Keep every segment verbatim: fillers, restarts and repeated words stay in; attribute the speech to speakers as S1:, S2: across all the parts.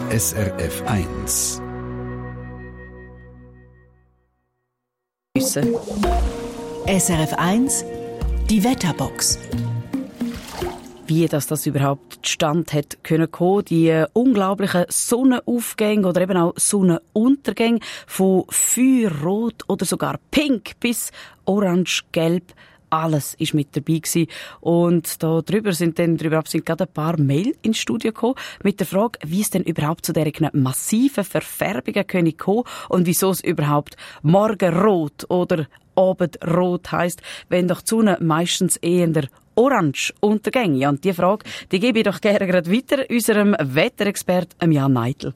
S1: S R F eins.
S2: S R F eins, die Wetterbox. Wie das, das überhaupt zustande hat können kommen, die unglaublichen Sonnenaufgänge oder eben auch Sonnenuntergänge von Feuerrot oder sogar Pink bis Orange-Gelb. Alles ist mit dabei gewesen. Und da drüber sind dann drüber sind gerade ein paar Mail ins Studio gekommen mit der Frage, wie es denn überhaupt zu diesen massiven Verfärbungen können kommen und wieso es überhaupt Morgenrot oder Abendrot heisst, wenn doch die Sonne meistens eher orange untergänge. Und die Frage, die gebe ich doch gerne gerade weiter unserem Wetterexperten Jan Neidl.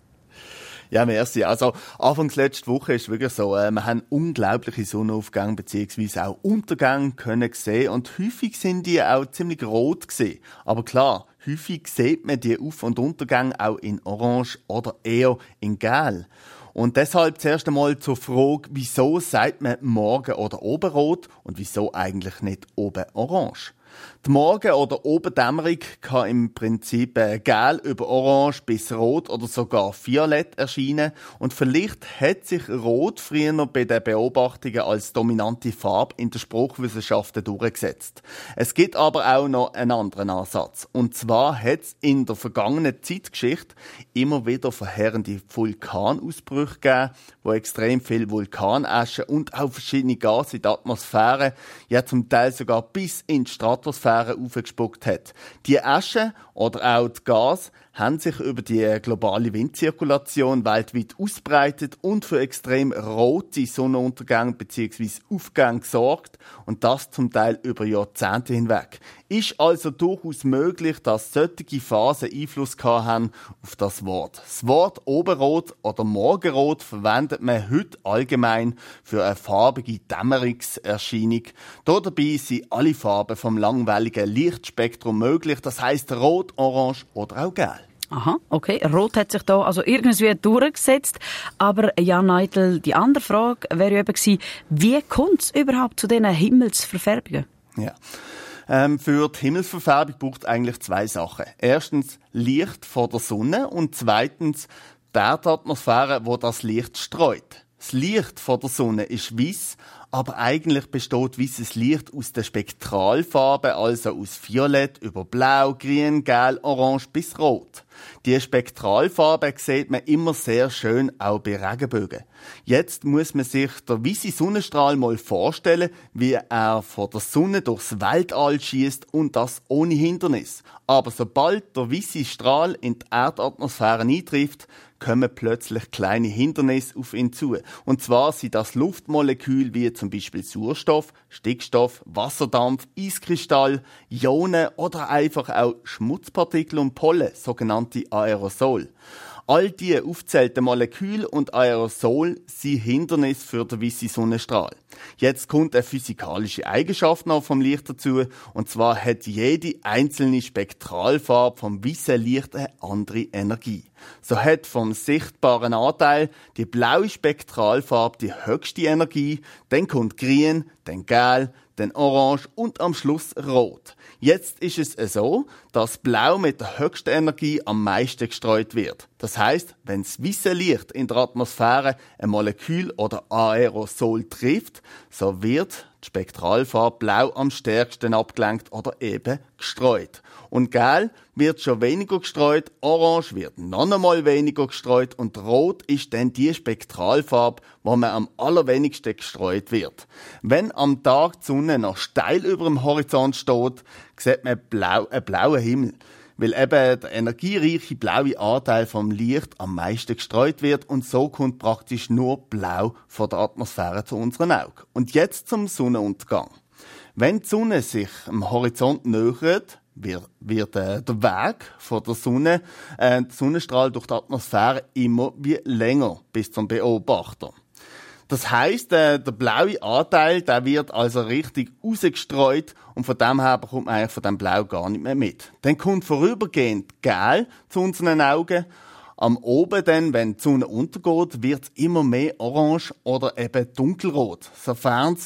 S3: Ja, merci. Also, anfangs letzte Woche ist wirklich so, äh, wir haben unglaubliche Sonnenaufgänge bzw. auch Untergänge können sehen und häufig sind die auch ziemlich rot gesehen. Aber klar, häufig sieht man die Auf- und Untergänge auch in Orange oder eher in Gel. Und deshalb zuerst einmal zur Frage, wieso sagt man Morgen- oder Oberrot und wieso eigentlich nicht oben Orange? Die Morgen- oder Obendämmerung kann im Prinzip äh, gel über orange bis rot oder sogar violett erscheinen. Und vielleicht hat sich Rot früher noch bei den Beobachtungen als dominante Farbe in der Spruchwissenschaft durchgesetzt. Es gibt aber auch noch einen anderen Ansatz. Und zwar hat es in der vergangenen Zeitgeschichte immer wieder verheerende Vulkanausbrüche gegeben, wo extrem viel Vulkanasche und auch verschiedene Gase in der Atmosphäre, ja zum Teil sogar bis in die Stratosphäre aufgespuckt hat. Die Asche oder auch die Gas haben sich über die globale Windzirkulation weltweit ausbreitet und für extrem rote Sonnenuntergänge bzw. Aufgänge gesorgt und das zum Teil über Jahrzehnte hinweg. Ist also durchaus möglich, dass solche Phasen Einfluss gehabt haben auf das Wort. Das Wort Oberrot oder Morgenrot verwendet man heute allgemein für eine farbige Dämmerungserscheinung. Dabei sind alle Farben vom langwelligen Lichtspektrum möglich, das heisst Rot, Orange oder auch Gelb.
S2: Aha, okay. Rot hat sich da also irgendwie durchgesetzt. Aber Jan Neidl, die andere Frage wäre eben gewesen, wie kommt es überhaupt zu diesen Himmelsverfärbungen?
S3: Ja. Ähm, für die Himmelsverfärbung braucht es eigentlich zwei Sachen. Erstens Licht von der Sonne und zweitens die Erdatmosphäre, wo das Licht streut. Das Licht von der Sonne ist weiss, aber eigentlich besteht weißes Licht aus der Spektralfarbe, also aus Violett über Blau, Grün, Gelb, Orange bis Rot. Die Spektralfarbe sieht man immer sehr schön auch bei Regenbögen. Jetzt muss man sich der weiße Sonnenstrahl mal vorstellen, wie er von der Sonne durchs Weltall schießt und das ohne Hindernis. Aber sobald der weiße Strahl in die Erdatmosphäre eintrifft, kommen plötzlich kleine Hindernisse auf ihn zu. Und zwar sind das Luftmoleküle wie zum Beispiel Sauerstoff, Stickstoff, Wasserdampf, Eiskristall, Ionen oder einfach auch Schmutzpartikel und Pollen, sogenannte Aerosol. All diese aufgezählten Moleküle und Aerosol sind Hindernis für den weißen Sonnenstrahl. Jetzt kommt eine physikalische Eigenschaft noch vom Licht dazu, und zwar hat jede einzelne Spektralfarbe vom weißen Licht eine andere Energie. So hat vom sichtbaren Anteil die blaue Spektralfarbe die höchste Energie, dann kommt Grün, dann Gelb, dann Orange und am Schluss Rot. Jetzt ist es so, dass Blau mit der höchsten Energie am meisten gestreut wird. Das heisst, wenn das weiße Licht in der Atmosphäre ein Molekül oder Aerosol trifft, so wird die Spektralfarbe Blau am stärksten abgelenkt oder eben gestreut. Und Gelb wird schon weniger gestreut, Orange wird noch einmal weniger gestreut und Rot ist dann die Spektralfarbe, wo man am allerwenigsten gestreut wird. Wenn am Tag die Sonne noch steil über dem Horizont steht, sieht man blau, einen blauen Himmel, weil eben der energiereiche blaue Anteil vom Licht am meisten gestreut wird und so kommt praktisch nur Blau von der Atmosphäre zu unseren Augen. Und jetzt zum Sonnenuntergang. Wenn die Sonne sich am Horizont nähert, wird, wird äh, der Weg von der Sonne, äh, der Sonnenstrahl durch die Atmosphäre immer wie länger bis zum Beobachter. Das heisst, äh, der blaue Anteil, der wird also richtig rausgestreut und von dem her bekommt man eigentlich von dem Blau gar nicht mehr mit. Dann kommt vorübergehend Gelb zu unseren Augen. Am Oben dann, wenn die Sonne untergeht, wird es immer mehr orange oder eben dunkelrot, sofern es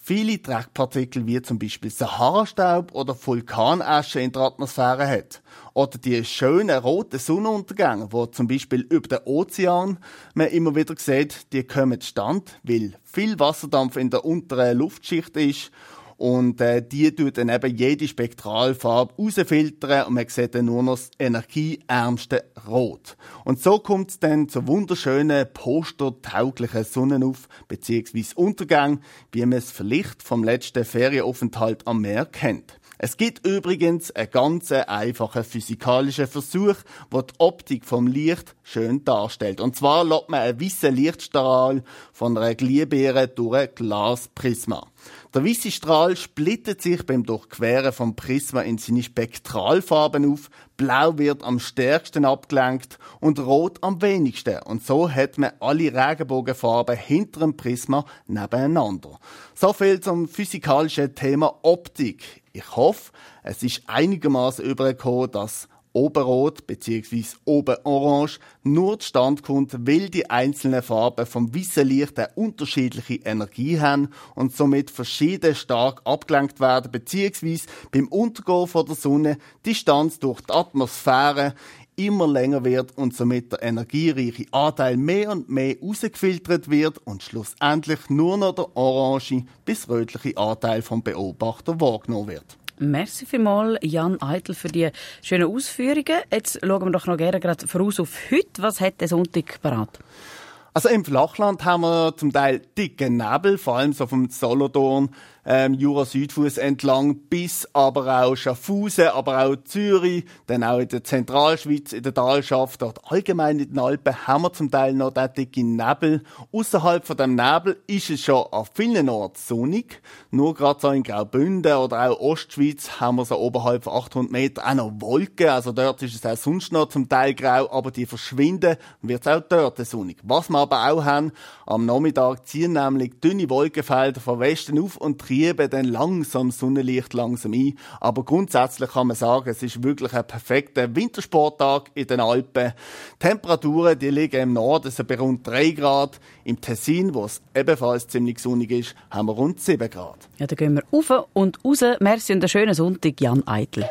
S3: viele Dreckpartikel wie zum Beispiel Sahara-Staub oder Vulkanasche in der Atmosphäre hat. Oder die schönen roten Sonnenuntergänge, die zum Beispiel über den Ozean man immer wieder sieht, die kommen zustande, weil viel Wasserdampf in der unteren Luftschicht ist. Und äh, die tut dann eben jede Spektralfarbe rausfiltern und man sieht dann nur noch das energieärmste Rot. Und so kommt es dann zu wunderschönen, postertauglichen Sonnenauf- bzw. Untergang, wie man es vielleicht vom letzten Ferienaufenthalt am Meer kennt. Es gibt übrigens einen ganz einfachen physikalischen Versuch, der die Optik vom Licht schön darstellt. Und zwar lässt man einen weißen Lichtstrahl von einer Glühbirne durch ein Glasprisma. Der weisse Strahl splittet sich beim Durchqueren vom Prisma in seine Spektralfarben auf. Blau wird am stärksten abgelenkt und Rot am wenigsten. Und so hat man alle Regenbogenfarben hinter dem Prisma nebeneinander. So viel zum physikalischen Thema Optik. Ich hoffe, es ist einigermaßen übergekommen, dass oben rot bzw. oben orange nur zustande kommt, weil die einzelnen Farben vom weißen Licht eine unterschiedliche Energie haben und somit verschieden stark abgelenkt werden bzw. beim Untergehen von der Sonne die Distanz durch die Atmosphäre immer länger wird und somit der energiereiche Anteil mehr und mehr rausgefiltert wird und schlussendlich nur noch der orange bis rötliche Anteil vom Beobachter wahrgenommen wird.
S2: Merci vielmals, Jan Eitel, für die schönen Ausführungen. Jetzt schauen wir doch noch gerne gerade voraus auf heute. Was hat der Sonntag parat?
S3: Also im Flachland haben wir zum Teil dicken Nebel, vor allem so vom Solothurn, ähm, Jura-Südfuss entlang, bis aber auch Schaffhausen, aber auch Zürich, dann auch in der Zentralschweiz, in der Talschaft, dort allgemein in den Alpen haben wir zum Teil noch den dicken Nebel. Ausserhalb von dem Nebel ist es schon an vielen Orten sonnig. Nur gerade so in Graubünden oder auch Ostschweiz haben wir so oberhalb von achthundert Meter auch noch Wolken. Also dort ist es auch sonst noch zum Teil grau, aber die verschwinden und wird es auch dort sonnig. Was wir aber auch haben, am Nachmittag ziehen nämlich dünne Wolkenfelder von Westen auf und treiben dann langsam Sonnenlicht langsam ein. Aber grundsätzlich kann man sagen, es ist wirklich ein perfekter Wintersporttag in den Alpen. Temperaturen, die liegen im Norden so bei rund drei Grad. Im Tessin, wo es ebenfalls ziemlich sonnig ist, haben wir rund sieben Grad.
S2: Ja, dann gehen wir rauf und raus. Merci und einen schönen Sonntag, Jan Eitel.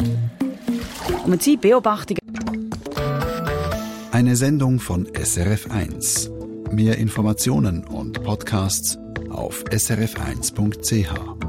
S2: Und mit Sie Beobachtungen.
S1: Eine Sendung von S R F eins. Mehr Informationen und Podcasts auf s r f eins punkt c h.